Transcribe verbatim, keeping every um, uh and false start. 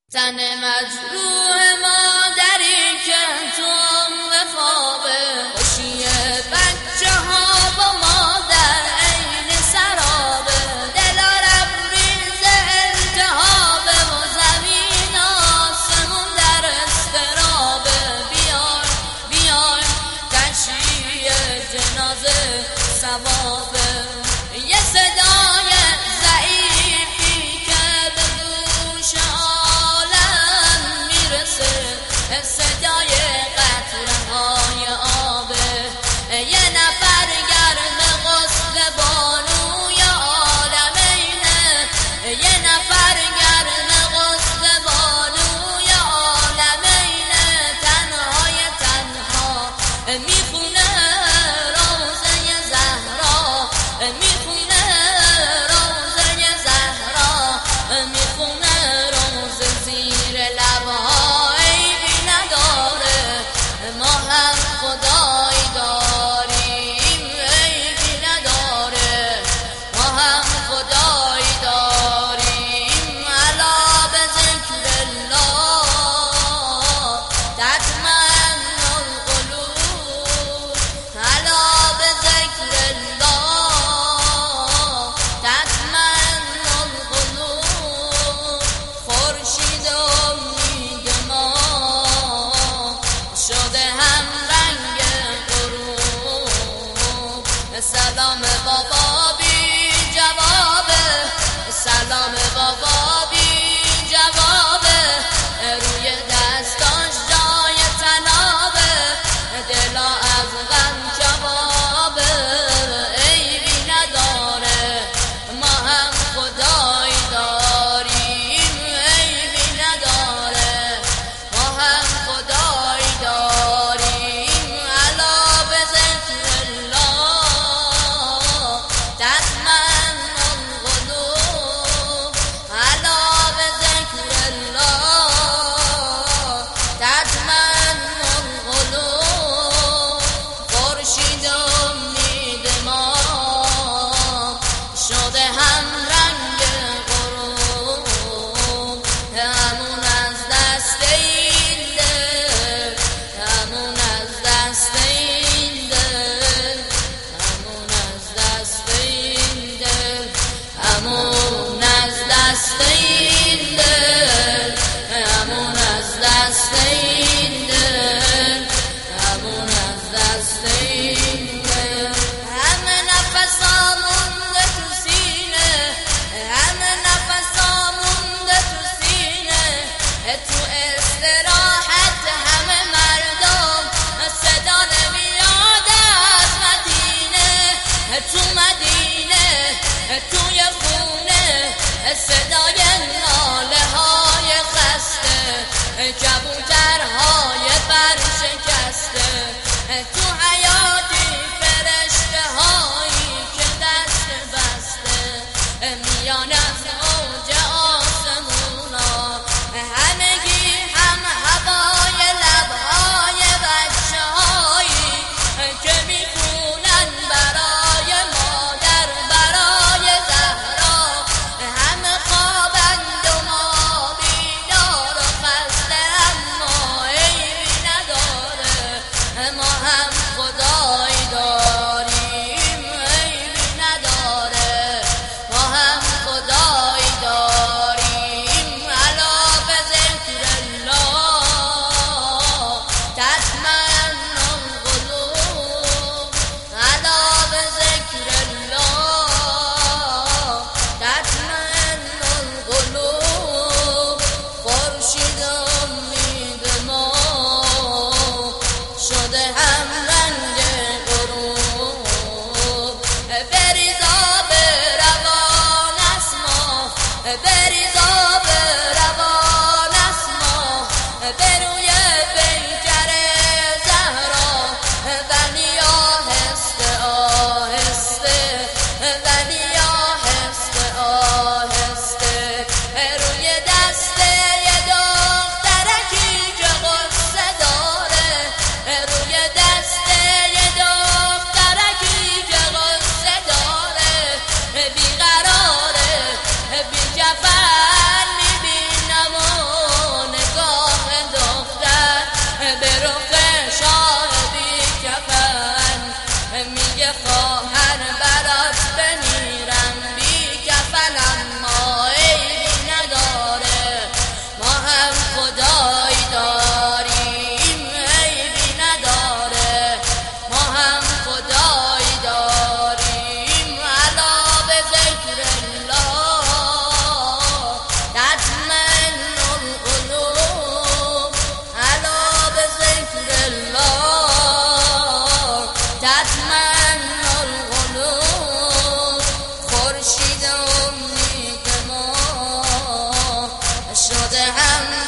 تن مجروح مادری که تو عمق خوابه، خوشی بچه ها با مادر عین سرابه، دلا لبریز التهابه و زمین آسمون در اضطرابه. بیای بیای تشییع جنازه ثوابه. یه صدای ضعیفی که به گوش صدای قطره‌های آبه، یه نفر گرم غسل بانوی عالمینه، یه نفر گرم غسل بانوی عالمینه. تنهای تنها میخونه روزه زهرا، میخونه روزه زهرا، میخونه روزه زیر لبها. ما هم خدایی داریم عیبی نداره، ما هم خدایی داریم. الا به ذکر الله تطمئن القلوب، الا به ذکر الله تطمئن القلوب. خورشید امید ما شده هم رنگ غروب. سلام بابا بی جوابه، سلام بابا بی جوابه. روی دستاش جای تنابه، دلا از غم کبابه. عیبی نداره، ما هم خدایی داریم عیبی نداره، ما هم خدایی داریم. الا به ذکر الله تطمئن القلوب، الا به ذکر الله تطمئن القلوب. خورشید امید ما شده هم رنگ غروب. همون از دست این دل، همون از دست این دل، همون از دست این دل، همون از دست این دل، همون از دست این دل، همون از دست این دل. همه نفسا مونده تو سینه، همه نفسا مونده تو سینه. تو استراحت همه مردم صدا نمیاد از مدینه، تو مدینه توی خونه صدای ناله های خسته، کبوترهای برشکسته. تو حیاتی فرشته هایی که دست بسته، میان از اوج آسمونا. همگی هم هوای لبهای بچه هایی که میخونن برای مادر، برای زهرا. همه خوابند و ما بیدار و خسته، اما عیبی نداره، ما هم محمد